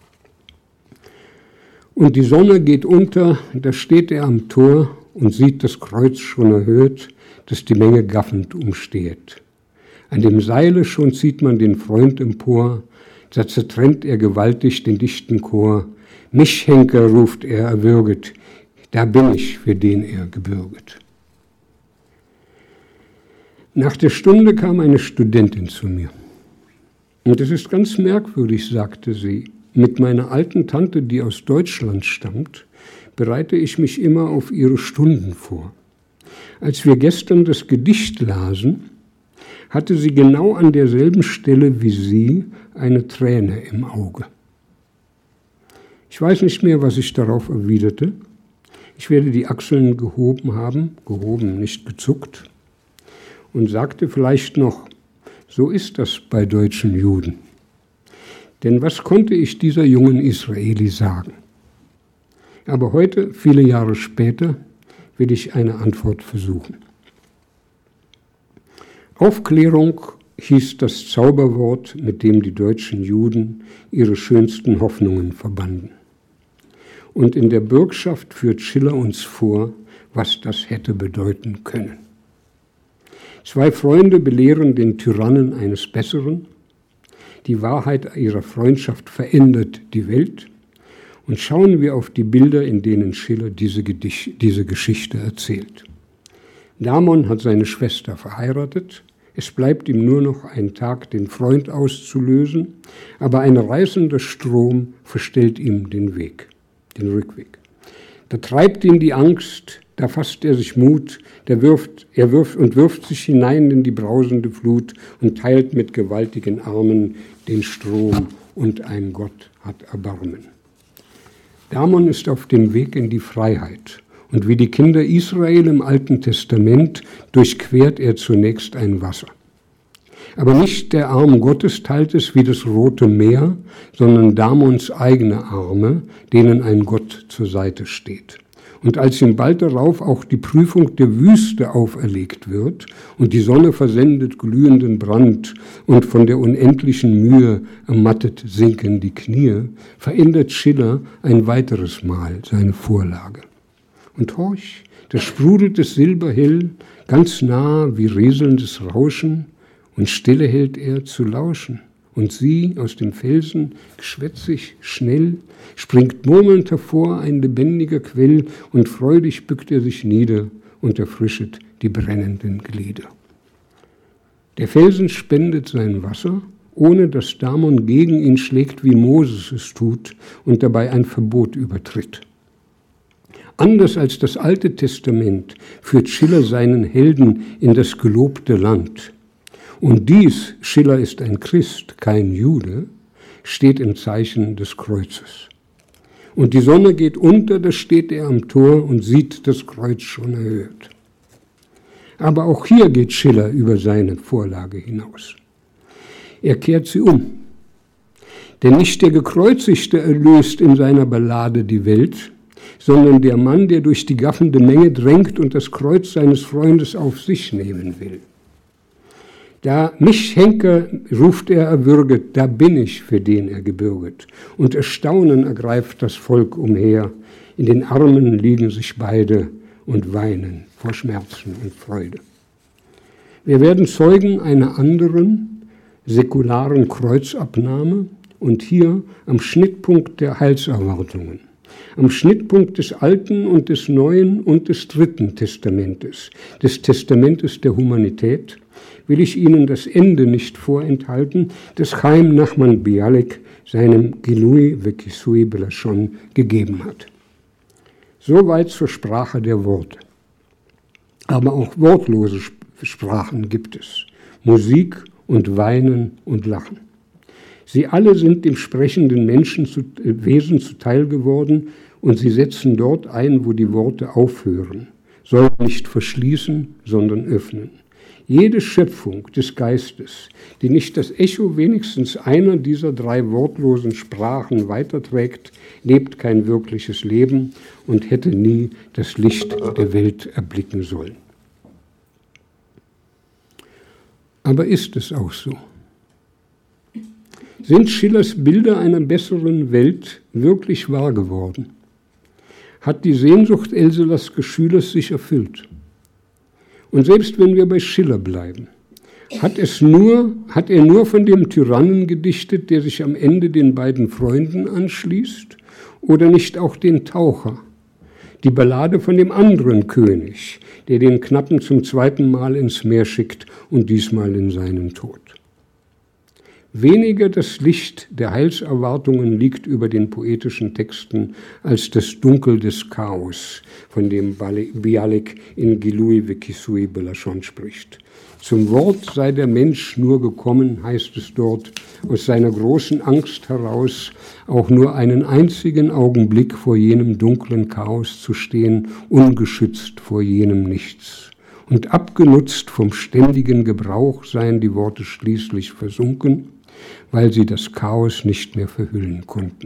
Und die Sonne geht unter, da steht er am Tor und sieht das Kreuz schon erhöht, das die Menge gaffend umsteht. An dem Seile schon zieht man den Freund empor, da zertrennt er gewaltig den dichten Chor. Mich, Henker, ruft er erwürget, da bin ich, für den er gebürget. Nach der Stunde kam eine Studentin zu mir. Und es ist ganz merkwürdig, sagte sie. Mit meiner alten Tante, die aus Deutschland stammt, bereite ich mich immer auf ihre Stunden vor. Als wir gestern das Gedicht lasen, hatte sie genau an derselben Stelle wie Sie eine Träne im Auge. Ich weiß nicht mehr, was ich darauf erwiderte. Ich werde die Achseln gehoben haben, gehoben, nicht gezuckt, und sagte vielleicht noch, so ist das bei deutschen Juden. Denn was konnte ich dieser jungen Israeli sagen? Aber heute, viele Jahre später, will ich eine Antwort versuchen. Aufklärung hieß das Zauberwort, mit dem die deutschen Juden ihre schönsten Hoffnungen verbanden. Und in der Bürgschaft führt Schiller uns vor, was das hätte bedeuten können. Zwei Freunde belehren den Tyrannen eines Besseren. Die Wahrheit ihrer Freundschaft verändert die Welt. Und schauen wir auf die Bilder, in denen Schiller diese, Gedicht, diese Geschichte erzählt. Damon hat seine Schwester verheiratet. Es bleibt ihm nur noch ein Tag, den Freund auszulösen, aber ein reißender Strom verstellt ihm den Weg, den Rückweg. Da treibt ihn die Angst, da fasst er sich Mut, der wirft, er wirft und wirft sich hinein in die brausende Flut und teilt mit gewaltigen Armen den Strom und ein Gott hat Erbarmen. Damon ist auf dem Weg in die Freiheit und wie die Kinder Israel im Alten Testament durchquert er zunächst ein Wasser. Aber nicht der Arm Gottes teilt es wie das Rote Meer, sondern Damons eigene Arme, denen ein Gott zur Seite steht. Und als ihm bald darauf auch die Prüfung der Wüste auferlegt wird und die Sonne versendet glühenden Brand und von der unendlichen Mühe ermattet sinken die Knie, verändert Schiller ein weiteres Mal seine Vorlage. Und horch, da sprudelt es silberhell, ganz nah wie rieselndes Rauschen, und stille hält er zu lauschen. Und sie aus dem Felsen, geschwätzig, schnell, springt murmelnd hervor ein lebendiger Quell, und freudig bückt er sich nieder und erfrischet die brennenden Glieder. Der Felsen spendet sein Wasser, ohne dass Damon gegen ihn schlägt, wie Moses es tut, und dabei ein Verbot übertritt. Anders als das Alte Testament führt Schiller seinen Helden in das gelobte Land. Und dies, Schiller ist ein Christ, kein Jude, steht im Zeichen des Kreuzes. Und die Sonne geht unter, da steht er am Tor und sieht das Kreuz schon erhöht. Aber auch hier geht Schiller über seine Vorlage hinaus. Er kehrt sie um. Denn nicht der Gekreuzigte erlöst in seiner Ballade die Welt, sondern der Mann, der durch die gaffende Menge drängt und das Kreuz seines Freundes auf sich nehmen will. Da mich, Henker, ruft er erwürget, da bin ich, für den er gebürget. Und Erstaunen ergreift das Volk umher. In den Armen liegen sich beide und weinen vor Schmerzen und Freude. Wir werden Zeugen einer anderen, säkularen Kreuzabnahme und hier am Schnittpunkt der Heilserwartungen, am Schnittpunkt des Alten und des Neuen und des Dritten Testamentes, des Testamentes der Humanität, will ich Ihnen das Ende nicht vorenthalten, das Chaim Nachman Bialik seinem Gilui Vekisui Belashon gegeben hat. Soweit zur Sprache der Worte. Aber auch wortlose Sprachen gibt es. Musik und Weinen und Lachen. Sie alle sind dem sprechenden Menschen zu, äh, Wesen zuteil geworden und sie setzen dort ein, wo die Worte aufhören, sollen nicht verschließen, sondern öffnen. Jede Schöpfung des Geistes, die nicht das Echo wenigstens einer dieser drei wortlosen Sprachen weiterträgt, lebt kein wirkliches Leben und hätte nie das Licht der Welt erblicken sollen. Aber ist es auch so? Sind Schillers Bilder einer besseren Welt wirklich wahr geworden? Hat die Sehnsucht Else Lasker-Schülers sich erfüllt? Und selbst wenn wir bei Schiller bleiben, hat, es nur, hat er nur von dem Tyrannen gedichtet, der sich am Ende den beiden Freunden anschließt, oder nicht auch den Taucher, die Ballade von dem anderen König, der den Knappen zum zweiten Mal ins Meer schickt und diesmal in seinen Tod? Weniger das Licht der Heilserwartungen liegt über den poetischen Texten als das Dunkel des Chaos, von dem Bialik in Gilui Vekisui Belashon spricht. Zum Wort sei der Mensch nur gekommen, heißt es dort, aus seiner großen Angst heraus, auch nur einen einzigen Augenblick vor jenem dunklen Chaos zu stehen, ungeschützt vor jenem Nichts. Und abgenutzt vom ständigen Gebrauch seien die Worte schließlich versunken, weil sie das Chaos nicht mehr verhüllen konnten.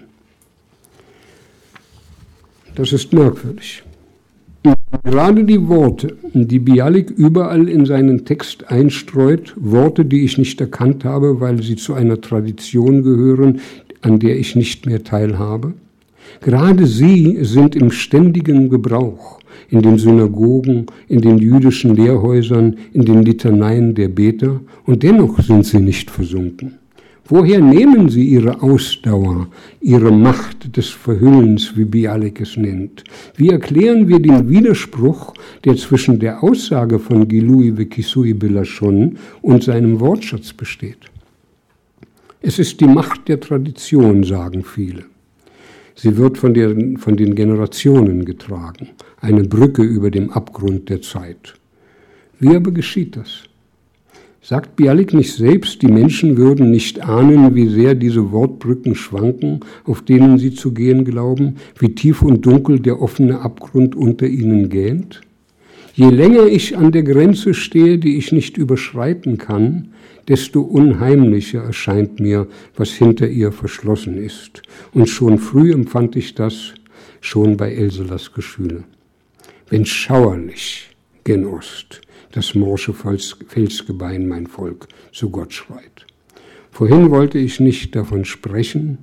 Das ist merkwürdig. Gerade die Worte, die Bialik überall in seinen Text einstreut, Worte, die ich nicht erkannt habe, weil sie zu einer Tradition gehören, an der ich nicht mehr teilhabe, gerade sie sind im ständigen Gebrauch, in den Synagogen, in den jüdischen Lehrhäusern, in den Litaneien der Beter, und dennoch sind sie nicht versunken. Woher nehmen sie ihre Ausdauer, ihre Macht des Verhüllens, wie Bialik es nennt? Wie erklären wir den Widerspruch, der zwischen der Aussage von Gilui Vekisui Belashon und seinem Wortschatz besteht? Es ist die Macht der Tradition, sagen viele. Sie wird von, der, von den Generationen getragen, eine Brücke über dem Abgrund der Zeit. Wie aber geschieht das? Sagt Bialik nicht selbst, die Menschen würden nicht ahnen, wie sehr diese Wortbrücken schwanken, auf denen sie zu gehen glauben, wie tief und dunkel der offene Abgrund unter ihnen gähnt? Je länger ich an der Grenze stehe, die ich nicht überschreiten kann, desto unheimlicher erscheint mir, was hinter ihr verschlossen ist. Und schon früh empfand ich das, schon bei Else Lasker-Schüler. Wenn schauerlich gen Ost das morsche Felsgebein mein Volk zu Gott schreit. Vorhin wollte ich nicht davon sprechen,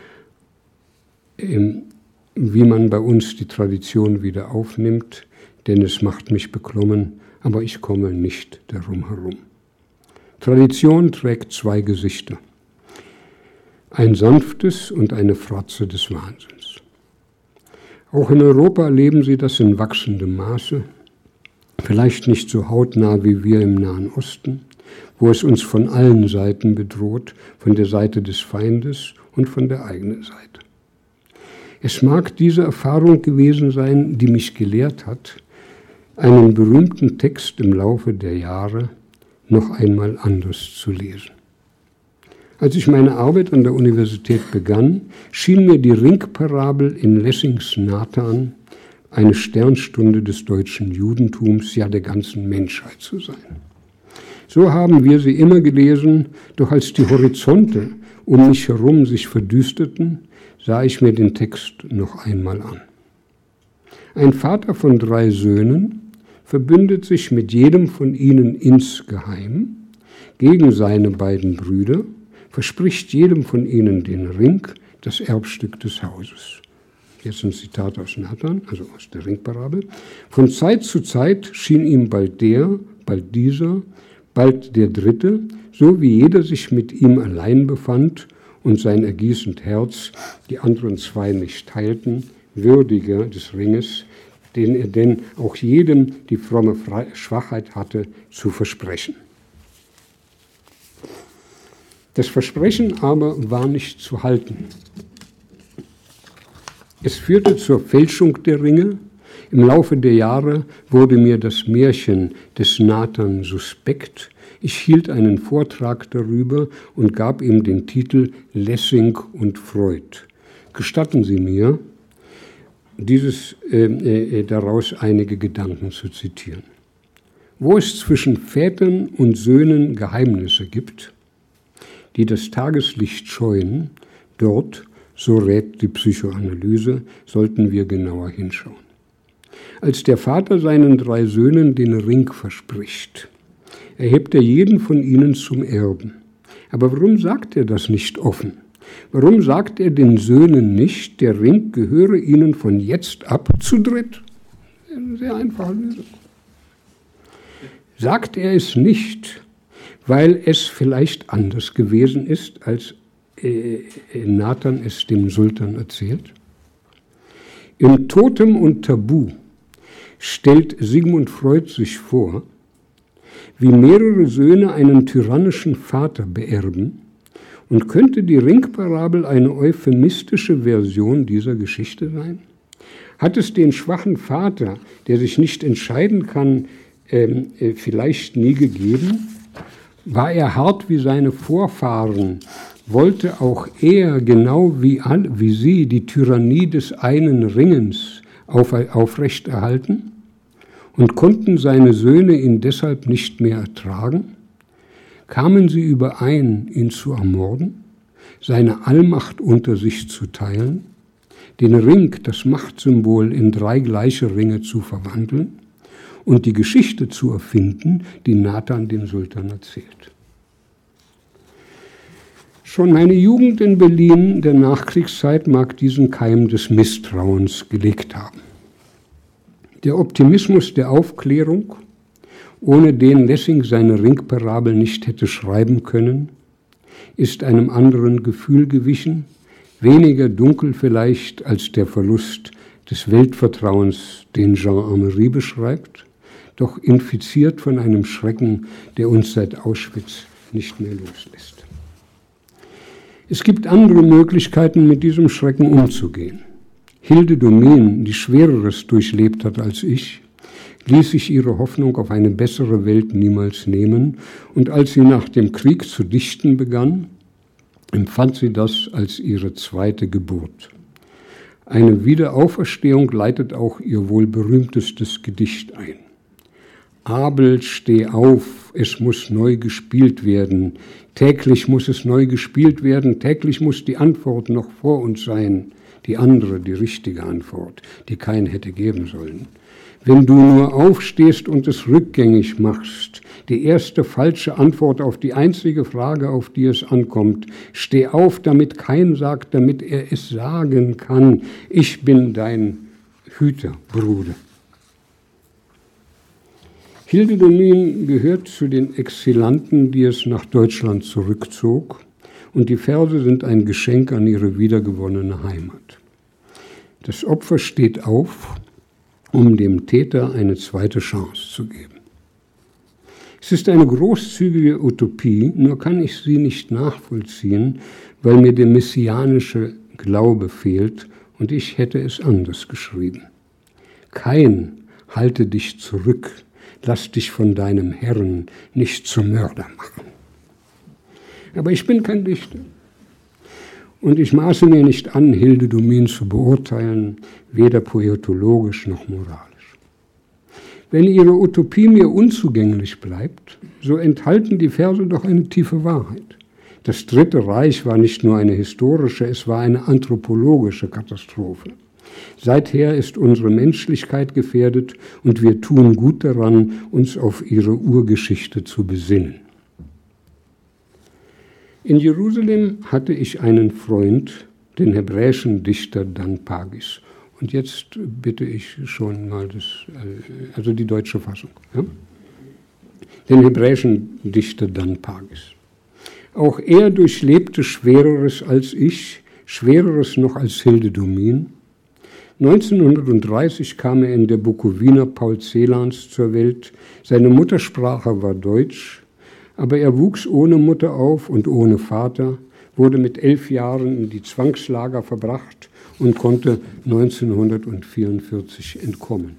wie man bei uns die Tradition wieder aufnimmt, denn es macht mich beklommen, aber ich komme nicht darum herum. Tradition trägt zwei Gesichter, ein sanftes und eine Fratze des Wahnsinns. Auch in Europa erleben sie das in wachsendem Maße, vielleicht nicht so hautnah wie wir im Nahen Osten, wo es uns von allen Seiten bedroht, von der Seite des Feindes und von der eigenen Seite. Es mag diese Erfahrung gewesen sein, die mich gelehrt hat, einen berühmten Text im Laufe der Jahre noch einmal anders zu lesen. Als ich meine Arbeit an der Universität begann, schien mir die Ringparabel in Lessings Nathan eine Sternstunde des deutschen Judentums, ja der ganzen Menschheit zu sein. So haben wir sie immer gelesen, doch als die Horizonte um mich herum sich verdüsterten, sah ich mir den Text noch einmal an. Ein Vater von drei Söhnen verbündet sich mit jedem von ihnen insgeheim gegen seine beiden Brüder, verspricht jedem von ihnen den Ring, das Erbstück des Hauses. Jetzt ein Zitat aus Nathan, also aus der Ringparabel. Von Zeit zu Zeit schien ihm bald der, bald dieser, bald der Dritte, so wie jeder sich mit ihm allein befand und sein ergießend Herz die anderen zwei nicht teilten, würdiger des Ringes, den er denn auch jedem die fromme Schwachheit hatte, zu versprechen. Das Versprechen aber war nicht zu halten. Es führte zur Fälschung der Ringe. Im Laufe der Jahre wurde mir das Märchen des Nathan suspekt. Ich hielt einen Vortrag darüber und gab ihm den Titel Lessing und Freud. Gestatten Sie mir, dieses, äh, äh, daraus einige Gedanken zu zitieren. Wo es zwischen Vätern und Söhnen Geheimnisse gibt, die das Tageslicht scheuen, dort, so rät die Psychoanalyse, sollten wir genauer hinschauen. Als der Vater seinen drei Söhnen den Ring verspricht, erhebt er jeden von ihnen zum Erben. Aber warum sagt er das nicht offen? Warum sagt er den Söhnen nicht, der Ring gehöre ihnen von jetzt ab zu dritt? Eine sehr einfache Lösung. Sagt er es nicht, weil es vielleicht anders gewesen ist, als äh, Nathan es dem Sultan erzählt? Im Totem und Tabu stellt Sigmund Freud sich vor, wie mehrere Söhne einen tyrannischen Vater beerben, und könnte die Ringparabel eine euphemistische Version dieser Geschichte sein? Hat es den schwachen Vater, der sich nicht entscheiden kann, ähm, äh, vielleicht nie gegeben? War er hart wie seine Vorfahren? Wollte auch er, genau wie, all, wie sie, die Tyrannie des einen Ringens auf, aufrechterhalten? Und konnten seine Söhne ihn deshalb nicht mehr ertragen? Kamen sie überein, ihn zu ermorden, seine Allmacht unter sich zu teilen, den Ring, das Machtsymbol, in drei gleiche Ringe zu verwandeln und die Geschichte zu erfinden, die Nathan dem Sultan erzählt. Schon meine Jugend in Berlin der Nachkriegszeit mag diesen Keim des Misstrauens gelegt haben. Der Optimismus der Aufklärung, ohne den Lessing seine Ringparabel nicht hätte schreiben können, ist einem anderen Gefühl gewichen, weniger dunkel vielleicht als der Verlust des Weltvertrauens, den Jean-Amery beschreibt, doch infiziert von einem Schrecken, der uns seit Auschwitz nicht mehr loslässt. Es gibt andere Möglichkeiten, mit diesem Schrecken umzugehen. Hilde Domin, die Schwereres durchlebt hat als ich, ließ sich ihre Hoffnung auf eine bessere Welt niemals nehmen, und als sie nach dem Krieg zu dichten begann, empfand sie das als ihre zweite Geburt. Eine Wiederauferstehung leitet auch ihr wohl berühmtestes Gedicht ein. Abel, steh auf, es muss neu gespielt werden. Täglich muss es neu gespielt werden, täglich muss die Antwort noch vor uns sein. Die andere, die richtige Antwort, die kein hätte geben sollen. Wenn du nur aufstehst und es rückgängig machst, die erste falsche Antwort auf die einzige Frage, auf die es ankommt, steh auf, damit kein sagt, damit er es sagen kann, ich bin dein Hüter, Bruder. Hilde Domin gehört zu den Exilanten, die es nach Deutschland zurückzog, und die Verse sind ein Geschenk an ihre wiedergewonnene Heimat. Das Opfer steht auf, um dem Täter eine zweite Chance zu geben. Es ist eine großzügige Utopie, nur kann ich sie nicht nachvollziehen, weil mir der messianische Glaube fehlt und ich hätte es anders geschrieben. Kein halte dich zurück, lass dich von deinem Herrn nicht zum Mörder machen. Aber ich bin kein Dichter. Und ich maße mir nicht an, Hilde Domin zu beurteilen, weder poetologisch noch moralisch. Wenn ihre Utopie mir unzugänglich bleibt, so enthalten die Verse doch eine tiefe Wahrheit. Das Dritte Reich war nicht nur eine historische, es war eine anthropologische Katastrophe. Seither ist unsere Menschlichkeit gefährdet und wir tun gut daran, uns auf ihre Urgeschichte zu besinnen. In Jerusalem hatte ich einen Freund, den hebräischen Dichter Dan Pagis. Und jetzt bitte ich schon mal das, also die deutsche Fassung. Ja? Den hebräischen Dichter Dan Pagis. Auch er durchlebte Schwereres als ich, Schwereres noch als Hilde Domin. neunzehnhundertdreißig kam er in der Bukowina Paul Celans zur Welt. Seine Muttersprache war Deutsch, aber er wuchs ohne Mutter auf und ohne Vater, wurde mit elf Jahren in die Zwangslager verbracht und konnte neunzehnhundertvierundvierzig entkommen.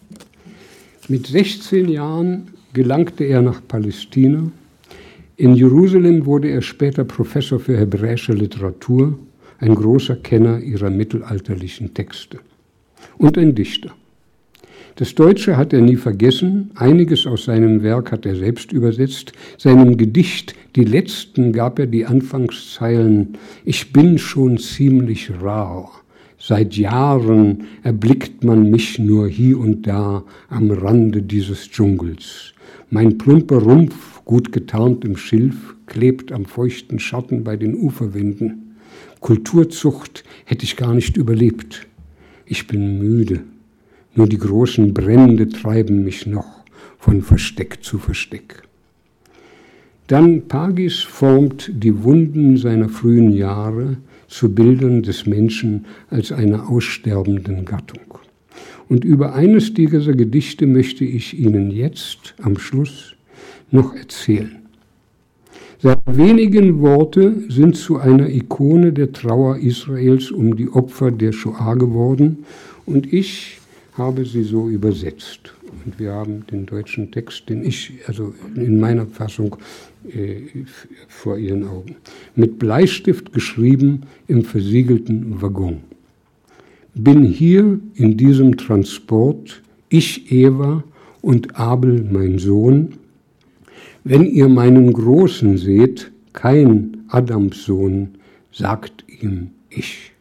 Mit sechzehn Jahren gelangte er nach Palästina. In Jerusalem wurde er später Professor für hebräische Literatur, ein großer Kenner ihrer mittelalterlichen Texte und ein Dichter. Das Deutsche hat er nie vergessen, einiges aus seinem Werk hat er selbst übersetzt. Seinem Gedicht Die Letzten gab er die Anfangszeilen: Ich bin schon ziemlich rar. Seit Jahren erblickt man mich nur hier und da am Rande dieses Dschungels. Mein plumper Rumpf, gut getarnt im Schilf, klebt am feuchten Schatten bei den Uferwinden. Kulturzucht hätte ich gar nicht überlebt. Ich bin müde. Nur die großen Brände treiben mich noch von Versteck zu Versteck. Dann Pagis formt die Wunden seiner frühen Jahre zu Bildern des Menschen als einer aussterbenden Gattung. Und über eines dieser Gedichte möchte ich Ihnen jetzt am Schluss noch erzählen. Seine wenigen Worte sind zu einer Ikone der Trauer Israels um die Opfer der Shoah geworden und ich habe sie so übersetzt. Und wir haben den deutschen Text, den ich, also in meiner Fassung, äh, vor Ihren Augen. Mit Bleistift geschrieben im versiegelten Waggon. Bin hier in diesem Transport, ich Eva und Abel mein Sohn. Wenn ihr meinen Großen seht, kein Adamssohn, sagt ihm ich.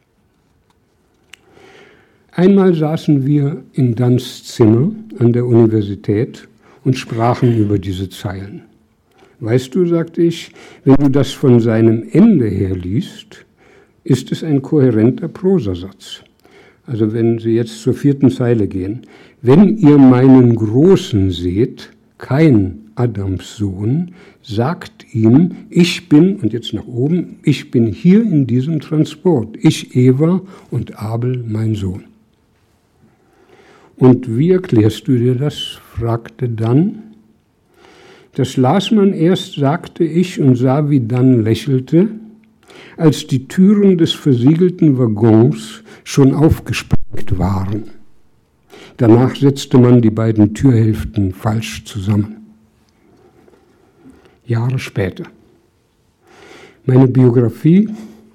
Einmal saßen wir in Dans Zimmer an der Universität und sprachen über diese Zeilen. Weißt du, sagte ich, wenn du das von seinem Ende her liest, ist es ein kohärenter Prosasatz. Also wenn Sie jetzt zur vierten Zeile gehen. Wenn ihr meinen Großen seht, kein Adamssohn, sagt ihm, ich bin, und jetzt nach oben, ich bin hier in diesem Transport, ich Eva und Abel mein Sohn. Und wie erklärst du dir das? Fragte dann. Das las man erst, sagte ich, und sah, wie dann lächelte, als die Türen des versiegelten Waggons schon aufgesprengt waren. Danach setzte man die beiden Türhälften falsch zusammen. Jahre später. Meine Biografie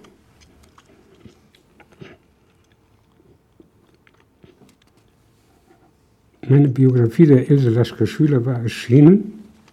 Meine Biografie der Else Lasker-Schüler war erschienen.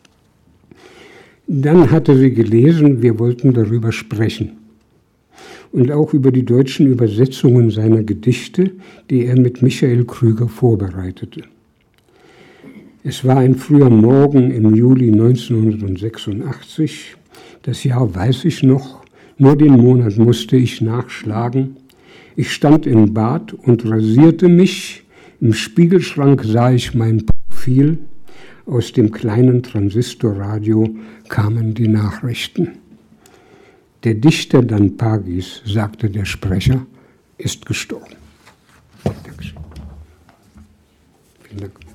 Dann hatte sie gelesen, wir wollten darüber sprechen. Und auch über die deutschen Übersetzungen seiner Gedichte, die er mit Michael Krüger vorbereitete. Es war ein früher Morgen im Juli neunzehnhundertsechsundachtzig. Das Jahr weiß ich noch, nur den Monat musste ich nachschlagen. Ich stand im Bad und rasierte mich. Im Spiegelschrank sah ich mein Profil. Aus dem kleinen Transistorradio kamen die Nachrichten. Der Dichter Dan Pagis, sagte der Sprecher, ist gestorben. Dankeschön. Vielen Dank.